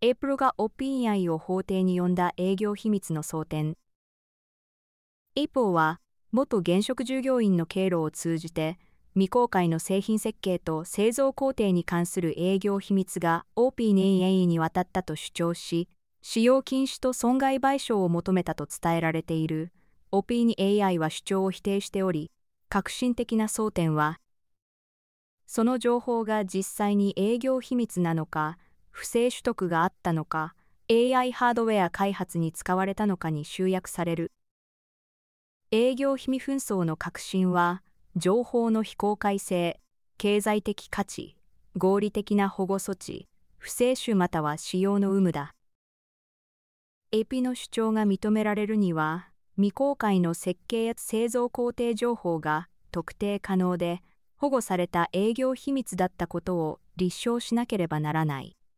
Apple が OpenAI を法廷に呼んだ営業秘密の争点。Apple は、元現職従業員の経路を通じて、未公開の製品設計と製造工程に関する営業秘密が OpenAI に渡ったと主張し、使用禁止と損害賠償を求めたと伝えられている。OpenAI は主張を否定しており、革新的な争点は、その情報が実際に営業秘密なのか、不正取得があったのか、AI ハードウェア開発に使われたのかに集約される。営業秘密紛争の核心は、情報の非公開性、経済的価値、合理的な保護措置、不正種または使用の有無だ。AP の主張が認められるには、未公開の設計や製造工程情報が特定可能で、保護された営業秘密だったことを立証しなければならない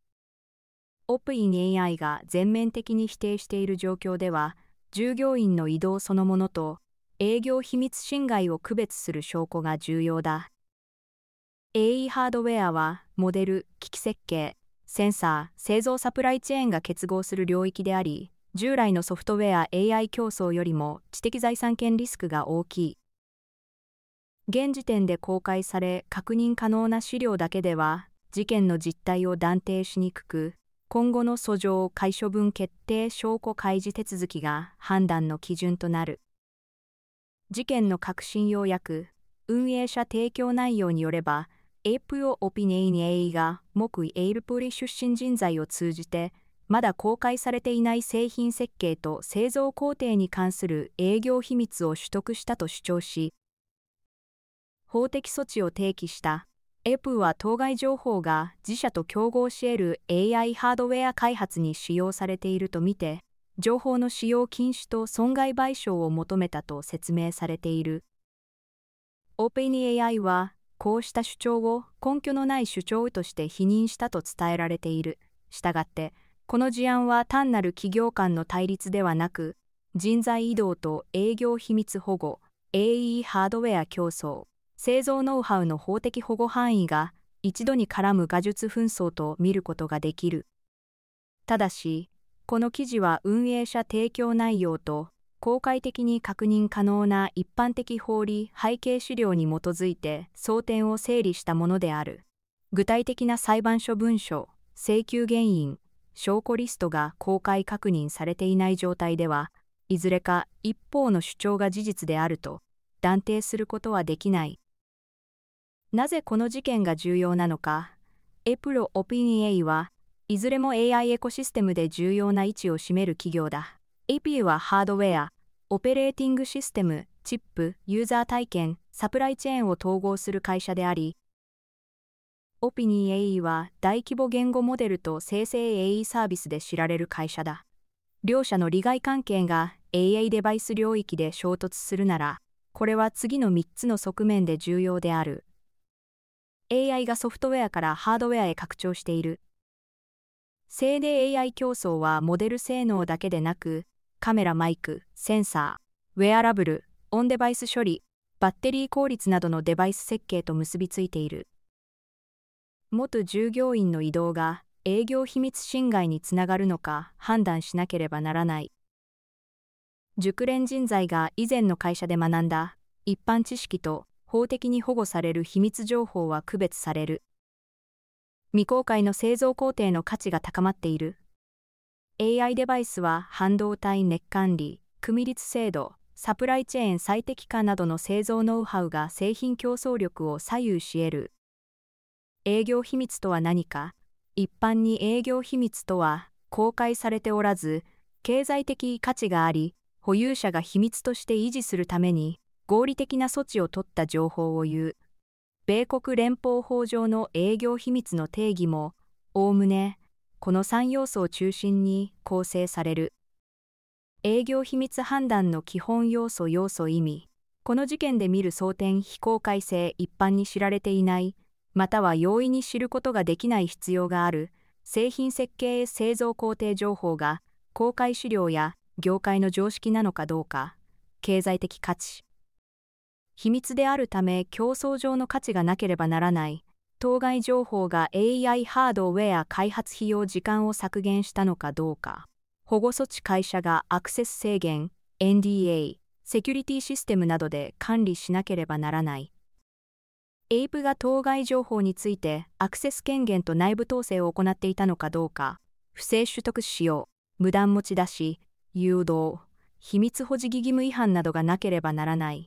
。OpenAI が全面的に否定している状況では、従業員の異動そのものと営業秘密侵害を区別する証拠が重要だ。AI ハードウェアはモデル、機器設計、センサー、製造サプライチェーンが結合する領域であり、従来のソフトウェア AI 競争よりも知的財産権リスクが大きい。現時点で公開され確認可能な資料だけでは、事件の実態を断定しにくく、今後の訴状開処分決定証拠開示手続きが判断の基準となる。事件の核心要約、運営者提供内容によれば、Apple OpenAI が木 Apple 出身人材を通じて、まだ公開されていない製品設計と製造工程に関する営業秘密を取得したと主張し、法的措置を提起した。Apple は当該情報が自社と競合し得る AI ハードウェア開発に使用されているとみて、情報の使用禁止と損害賠償を求めたと説明されている。OpenAI は、こうした主張を根拠のない主張として否認したと伝えられている。したがって、この事案は単なる企業間の対立ではなく、人材移動と営業秘密保護、AI ハードウェア競争、製造ノウハウの法的保護範囲が一度に絡む画術紛争と見ることができる。ただし、この記事は運営者提供内容と公開的に確認可能な一般的法理背景資料に基づいて争点を整理したものである。具体的な裁判所文書、請求原因、証拠リストが公開確認されていない状態では、いずれか一方の主張が事実であると断定することはできない。なぜこの事件が重要なのか。Apple OpenAI はいずれも AI エコシステムで重要な位置を占める企業だ。AP はハードウェア、オペレーティングシステム、チップ、ユーザー体験、サプライチェーンを統合する会社であり、OpenAI は大規模言語モデルと生成 AI サービスで知られる会社だ。両者の利害関係が AI デバイス領域で衝突するなら、これは次の3つの側面で重要である。AI がソフトウェアからハードウェアへ拡張している。生成 AI 競争はモデル性能だけでなく、カメラマイク、センサー、ウェアラブル、オンデバイス処理、バッテリー効率などのデバイス設計と結びついている。元従業員の異動が営業秘密侵害につながるのか判断しなければならない。熟練人材が以前の会社で学んだ一般知識と法的に保護される秘密情報は区別される。未公開の製造工程の価値が高まっている。AI デバイスは半導体熱管理、組率精度、サプライチェーン最適化などの製造ノウハウが製品競争力を左右し得る。営業秘密とは何か。一般に営業秘密とは公開されておらず、経済的価値があり、保有者が秘密として維持するために合理的な措置を取った情報を言う。米国連邦法上の営業秘密の定義も、おおむね、この3要素を中心に構成される。営業秘密判断の基本要素意味。この事件で見る争点非公開性一般に知られていない、または容易に知ることができない必要がある、製品設計製造工程情報が公開資料や業界の常識なのかどうか、経済的価値。秘密であるため競争上の価値がなければならない。 当該情報が AI ハードウェア開発費用時間を削減したのかどうか。保護措置会社がアクセス制限、NDA、セキュリティシステムなどで管理しなければならない。エイプが当該情報についてアクセス権限と内部統制を行っていたのかどうか、不正取得使用、無断持ち出し、誘導、秘密保持義務違反などがなければならない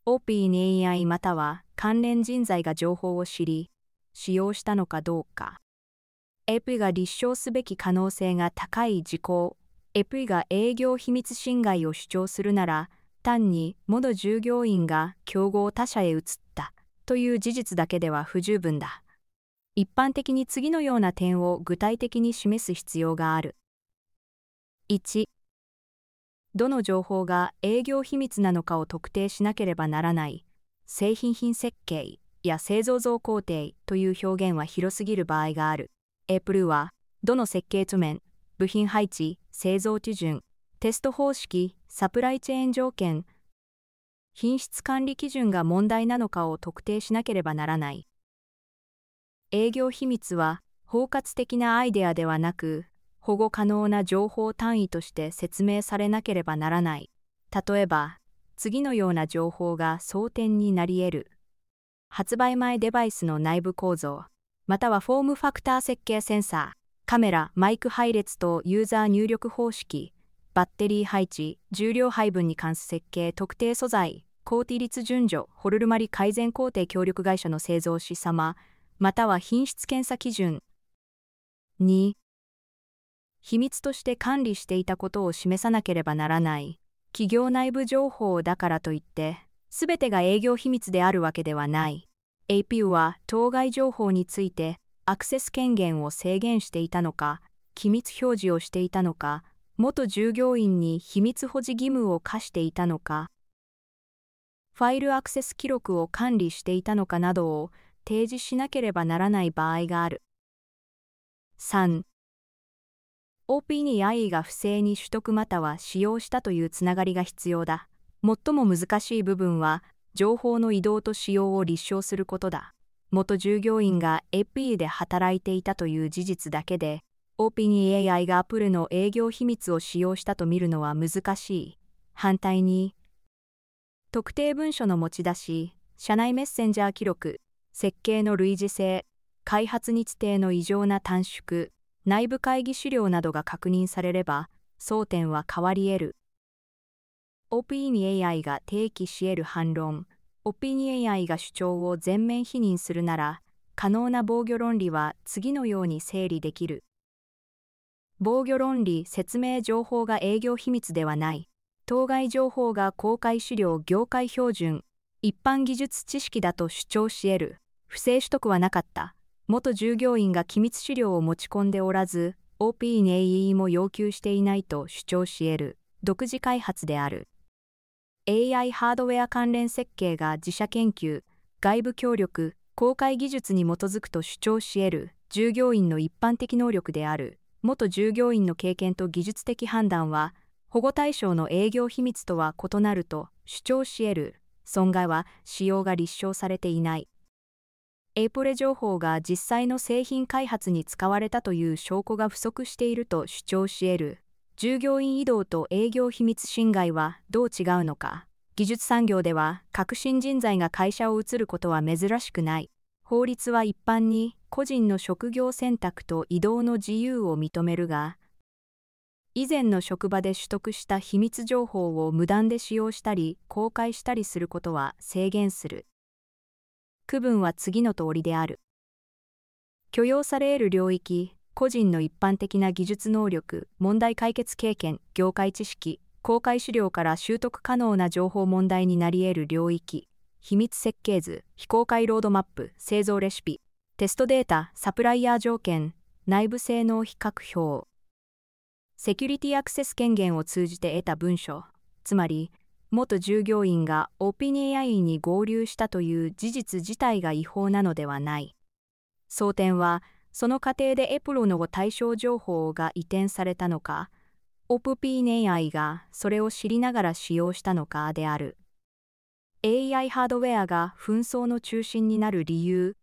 。OpenAI または関連人材が情報を知り、使用したのかどうか。エプが立証すべき可能性が高い事項。エプが営業秘密侵害を主張するなら、単に元従業員が競合他社へ移ったという事実だけでは不十分だ。一般的に次のような点を具体的に示す必要がある。1、どの情報が営業秘密なのかを特定しなければならない。製品設計や製造像工程という表現は広すぎる場合がある。Apple は、どの設計図面、部品配置、製造基準、テスト方式、サプライチェーン条件、品質管理基準が問題なのかを特定しなければならない。営業秘密は、包括的なアイデアではなく、保護可能な情報単位として説明されなければならない。例えば、次のような情報が争点になり得る。発売前デバイスの内部構造、またはフォームファクター設計センサー、カメラ、マイク配列とユーザー入力方式、バッテリー配置、重量配分に関す設計、特定素材、高比率順序、ホルルマリ改善工程協力会社の製造士様、または品質検査基準。2、秘密として管理していたことを示さなければならない。企業内部情報だからといって、すべてが営業秘密であるわけではない。APU は当該情報についてアクセス権限を制限していたのか、機密表示をしていたのか、元従業員に秘密保持義務を課していたのか、ファイルアクセス記録を管理していたのかなどを提示しなければならない場合がある。3、OpenAI が不正に取得または使用したというつながりが必要だ。最も難しい部分は、情報の移動と使用を立証することだ。元従業員が API で働いていたという事実だけで、OpenAI が Apple の営業秘密を使用したと見るのは難しい。反対に、特定文書の持ち出し、社内メッセンジャー記録、設計の類似性、開発日程の異常な短縮、内部会議資料などが確認されれば、争点は変わり得る。OpenAI が提起し得る反論。OpenAI が主張を全面否認するなら、可能な防御論理は次のように整理できる。防御論理説明情報が営業秘密ではない。当該情報が公開資料業界標準、一般技術知識だと主張し得る。不正取得はなかった。元従業員が機密資料を持ち込んでおらず、OpenAI も要求していないと主張し得る。独自開発である。AI ハードウェア関連設計が自社研究、外部協力、公開技術に基づくと主張し得る従業員の一般的能力である。元従業員の経験と技術的判断は、保護対象の営業秘密とは異なると主張し得る。損害は使用が立証されていない。Apple情報が実際の製品開発に使われたという証拠が不足していると主張し得る。従業員移動と営業秘密侵害はどう違うのか。技術産業では革新人材が会社を移ることは珍しくない。法律は一般に個人の職業選択と移動の自由を認めるが、以前の職場で取得した秘密情報を無断で使用したり公開したりすることは制限する。区分は次の通りである。許容され得る領域、個人の一般的な技術能力、問題解決経験、業界知識、公開資料から習得可能な情報問題になり得る領域、秘密設計図、非公開ロードマップ、製造レシピ、テストデータ、サプライヤー条件、内部性能比較表。セキュリティアクセス権限を通じて得た文書、つまり、元従業員が OpenAI に合流したという事実自体が違法なのではない。争点は、その過程でAppleの対象情報が移転されたのか、OpenAI がそれを知りながら使用したのかである。AI ハードウェアが紛争の中心になる理由、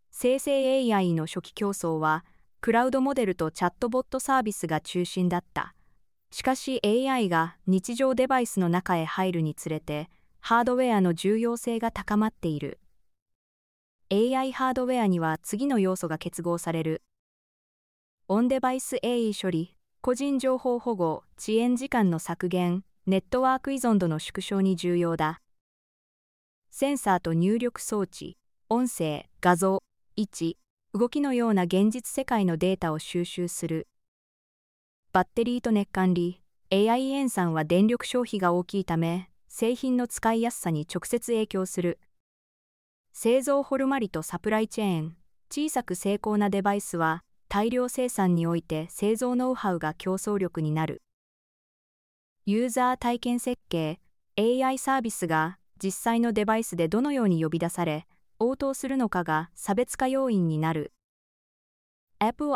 生成 AI の初期競争は、クラウドモデルとチャットボットサービスが中心だった。しかし AI が日常デバイスの中へ入るにつれて、ハードウェアの重要性が高まっている。AI ハードウェアには次の要素が結合される。オンデバイス AI 処理、個人情報保護、遅延時間の削減、ネットワーク依存度の縮小に重要だ。センサーと入力装置、音声、画像、位置、動きのような現実世界のデータを収集する。バッテリーと熱管理、AI 塩酸は電力消費が大きいため、製品の使いやすさに直接影響する。製造ホルマリとサプライチェーン、小さく精巧なデバイスは、大量生産において製造ノウハウが競争力になる。ユーザー体験設計、AI サービスが実際のデバイスでどのように呼び出され、応答するのかが差別化要因になる。Apple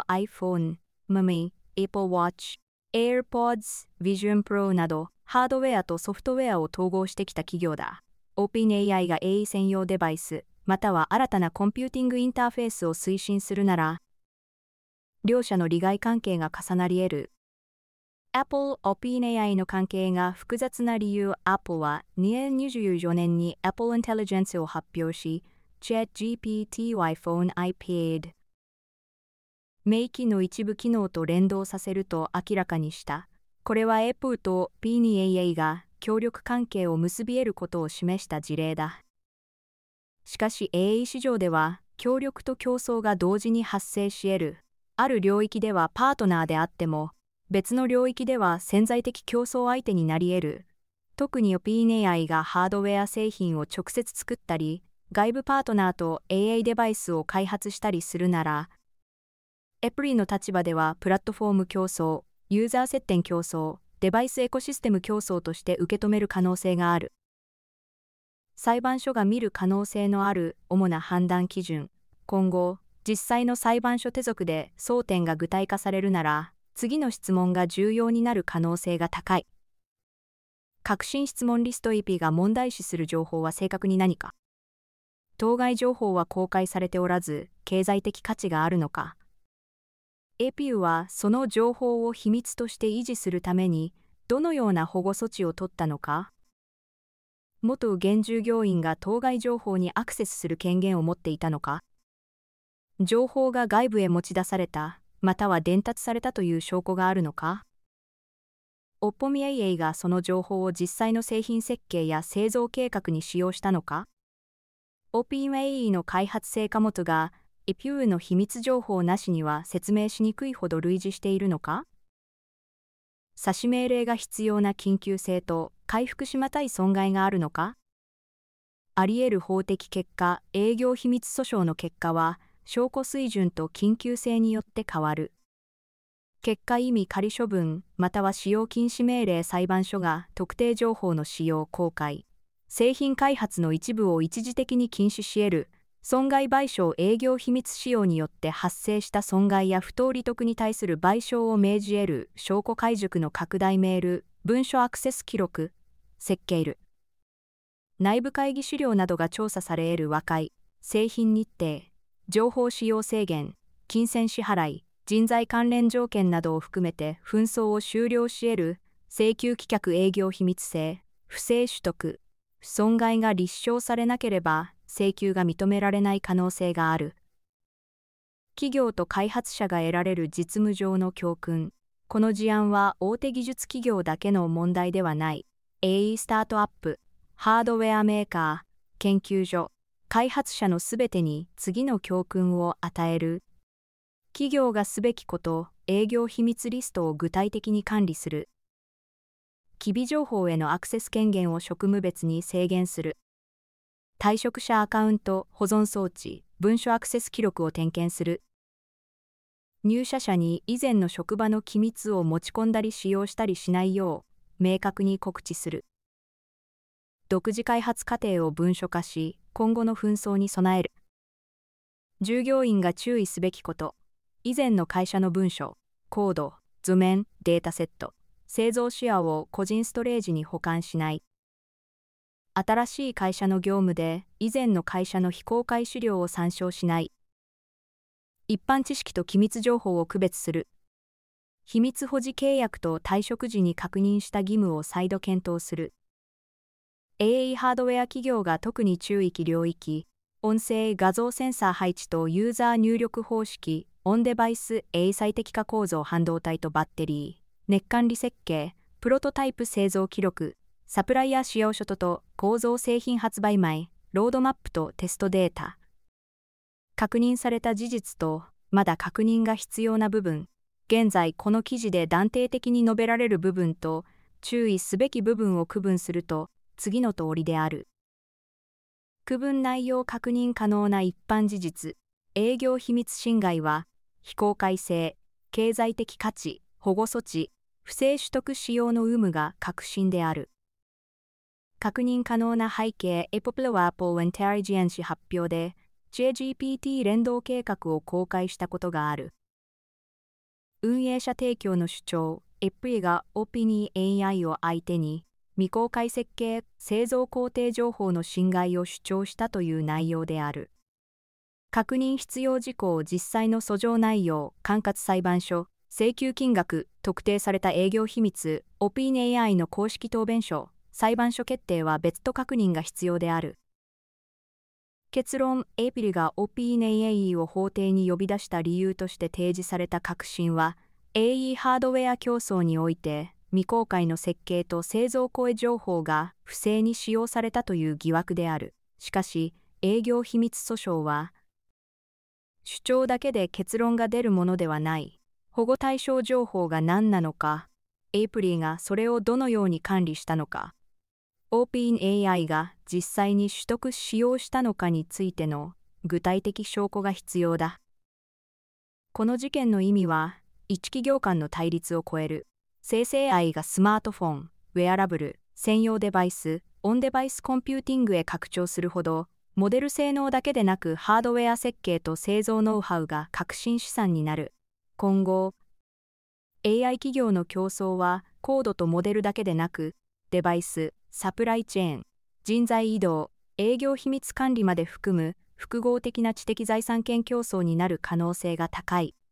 iPhone、Apple Watch、AirPods、Vision Pro などハードウェアとソフトウェアを統合してきた企業だ。OpenAI が AI 専用デバイス、または新たなコンピューティングインターフェースを推進するなら、両者の利害関係が重なり得る。Apple、OpenAI の関係が複雑な理由。 Apple は2024年に Apple Intelligence を発表し、ChatGPT を iPhone、iPad、名機の一部機能と連動させると明らかにした。これは Apple と OpenAI が協力関係を結び得ることを示した事例だ。しかし AI 市場では協力と競争が同時に発生し得る。ある領域ではパートナーであっても、別の領域では潜在的競争相手になり得る。特に OpenAI がハードウェア製品を直接作ったり、外部パートナーと AI デバイスを開発したりするなら、Apple の立場ではプラットフォーム競争、ユーザー接点競争、デバイスエコシステム競争として受け止める可能性がある。裁判所が見る可能性のある主な判断基準。今後、実際の裁判所手続で争点が具体化されるなら、次の質問が重要になる可能性が高い。革新質問リスト EP が問題視する情報は正確に何か。当該情報は公開されておらず、経済的価値があるのか。APU はその情報を秘密として維持するために、どのような保護措置を取ったのか。元現従業員が当該情報にアクセスする権限を持っていたのか。情報が外部へ持ち出された、または伝達されたという証拠があるのか。OpenAI がその情報を実際の製品設計や製造計画に使用したのか。OpenAI の開発成果元が APU の秘密情報なしには説明しにくいほど類似しているのか。詐死命令が必要な緊急性と回復しがたい損害があるのか。あり得る法的結果、営業秘密訴訟の結果は、証拠水準と緊急性によって変わる。結果意味仮処分、または使用禁止命令。裁判所が特定情報の使用公開、製品開発の一部を一時的に禁止し得る。損害賠償。営業秘密使用によって発生した損害や不当利得に対する賠償を命じ得る。証拠開述の拡大。メール、文書アクセス記録、設計る。内部会議資料などが調査され得る和解、製品日程、情報使用制限、金銭支払い、人材関連条件などを含めて紛争を終了し得る。請求棄却。営業秘密性、不正取得、損害が立証されなければ請求が認められない可能性がある。企業と開発者が得られる実務上の教訓。この事案は大手技術企業だけの問題ではない。AI スタートアップ、ハードウェアメーカー、研究所、開発者のすべてに次の教訓を与える。企業がすべきこと、営業秘密リストを具体的に管理する。機微情報へのアクセス権限を職務別に制限する。退職者アカウント、保存装置、文書アクセス記録を点検する。入社者に以前の職場の機密を持ち込んだり使用したりしないよう明確に告知する。独自開発過程を文書化し、今後の紛争に備える。従業員が注意すべきこと。以前の会社の文書、コード、図面、データセット、製造シェアを個人ストレージに保管しない。新しい会社の業務で以前の会社の非公開資料を参照しない。 一般知識と機密情報を区別する。秘密保持契約と退職時に確認した義務を再度検討する。AI ハードウェア企業が特に注意領域、音声画像センサー配置とユーザー入力方式、オンデバイス AI 最適化構造半導体とバッテリー、熱管理設計、プロトタイプ製造記録、サプライヤー使用書と構造製品発売前、ロードマップとテストデータ。確認された事実と、まだ確認が必要な部分、現在この記事で断定的に述べられる部分と、注意すべき部分を区分すると、次の通りである。区分内容確認可能な一般事実、営業秘密侵害は、非公開性、経済的価値、保護措置、不正取得使用の有無が確信である。確認可能な背景、Apple は Apple Intelligence 発表で、JGPT 連動計画を公開したことがある。運営者提供の主張、Apple が OpenAI を相手に、未公開設計・製造工程情報の侵害を主張したという内容である。確認必要事項実際の訴状内容、管轄裁判所、請求金額、特定された営業秘密、OpenAI の公式答弁書、裁判所決定は別途確認が必要である。結論、Apple が OpenAI を法廷に呼び出した理由として提示された確信は、AI ハードウェア競争において、未公開の設計と製造工程情報が不正に使用されたという疑惑である。しかし、営業秘密訴訟は、主張だけで結論が出るものではない。保護対象情報が何なのか、Apple がそれをどのように管理したのか、OpenAI が実際に取得使用したのかについての具体的証拠が必要だ。この事件の意味は、一企業間の対立を超える。生成 AI がスマートフォン、ウェアラブル、専用デバイス、オンデバイスコンピューティングへ拡張するほど、モデル性能だけでなくハードウェア設計と製造ノウハウが革新資産になる。今後、AI 企業の競争はコードとモデルだけでなく、デバイス、サプライチェーン、人材移動、営業秘密管理まで含む複合的な知的財産権競争になる可能性が高い。